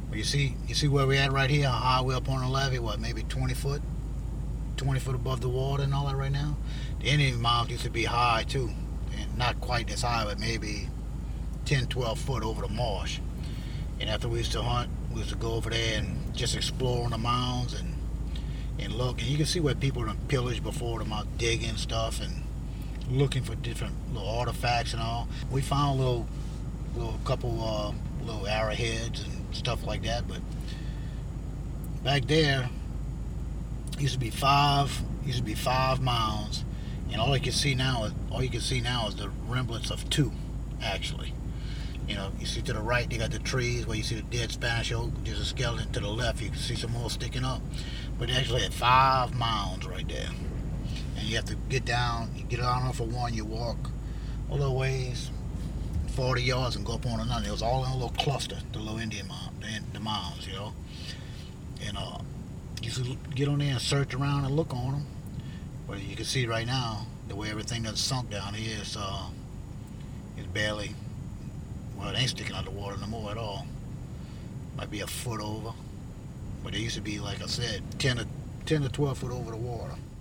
Well, you see where we're at right here, how high we're up on the levee, what, maybe 20 foot above the water and all that right now. The Indian Mounds used to be high too, and not quite as high, but maybe 10, 12 foot over the marsh. And after we used to hunt, we used to go over there and just explore on the mounds and look. And you can see where people have pillaged before them out digging stuff and looking for different little artifacts and all. We found little couple little arrowheads and stuff like that. But back there used to be five mounds, and all you can see now is the remnants of two, actually. You know, you see to the right, they got the trees where you see the dead Spanish oak, just a skeleton. To the left, you can see some more sticking up. But they actually had 5 mounds right there. And you have to get down, you get on off of one, you walk a little ways, 40 yards, and go up on another. It was all in a little cluster, the little Indian mound, the mounds, you know. And you should get on there and search around and look on them. But you can see right now, the way everything that's sunk down here is barely. Well, it ain't sticking out of the water no more at all. Might be a foot over. But it used to be, like I said, 10 to 12 foot over the water.